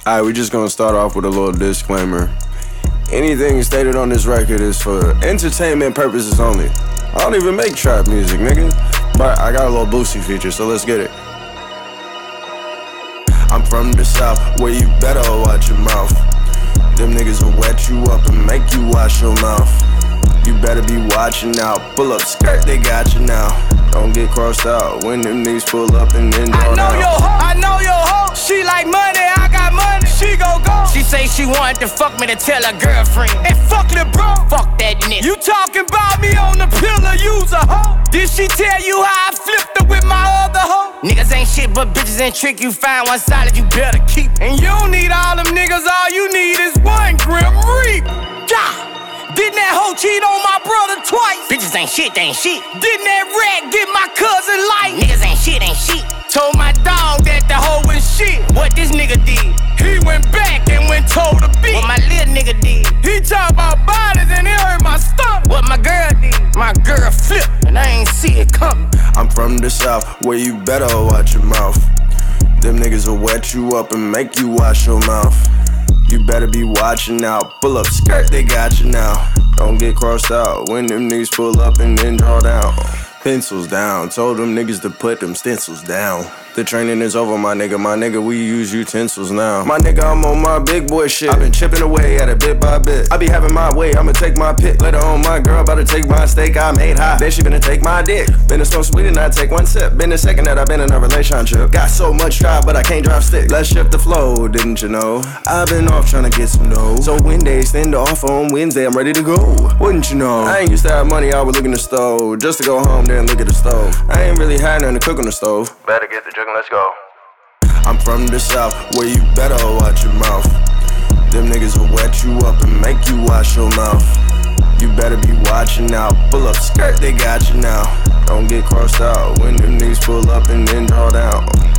Alright, we just gonna start off with a little disclaimer. Anything stated on this record is for entertainment purposes only. I don't even make trap music, nigga. But I got a little Boosie feature, so let's get it. I'm from the South, where you better watch your mouth. Them niggas will wet you up and make you wash your mouth. You better be watching out. Pull up skirt, they got you now. Don't get crossed out when them niggas pull up and then draw down. I know your hoe. She like money, I got money. She go. She say she wanted to fuck me to tell her girlfriend. And fuck the bro. Fuck that nigga. You talking about me on the pillar, use a hoe. Did she tell you how I flipped her with my other hoe? Niggas ain't shit but bitches and trick. You find one solid, you better keep. And you don't need all them niggas, all you need is one Grim Reap. Yeah. Didn't that hoe cheat on my brother twice? Bitches ain't shit, they ain't shit. Didn't that rat get my cousin light? Niggas ain't shit, ain't shit. Told my dog that the hoe was shit. What this nigga did? He went back and went told a bitch. What my little nigga did? He talk about bodies and it hurt my stomach. What my girl did? My girl flipped and I ain't see it coming. I'm from the South, where you better watch your mouth. Them niggas will wet you up and make you wash your mouth. You better be watching out. Pull up skirt, they got you now. Don't get crossed out when them niggas pull up and then draw down. Pencils down, told them niggas to put them stencils down. The training is over, my nigga, we use utensils now. My nigga, I'm on my big boy shit. I been chipping away at it bit by bit. I be having my way, I'ma take my pick. Later on, my girl about to take my steak I made hot. Then she finna take my dick. Been so sweet and I take one sip. Been the second that I been in a relationship. Got so much drive, but I can't drive stick. Let's shift the flow, didn't you know? I've been off trying to get some dough. So when they extend off on Wednesday, I'm ready to go. Wouldn't you know? I ain't used to have money, I would look in the stove. Just to go home there and look at the stove. I ain't really had nothing to cook on the stove. Better get the jug and let's go. I'm from the South, where you better watch your mouth. Them niggas will wet you up and make you wash your mouth. You better be watching out. Pull up skirt, they got you now. Don't get crossed out when them niggas pull up and then draw down.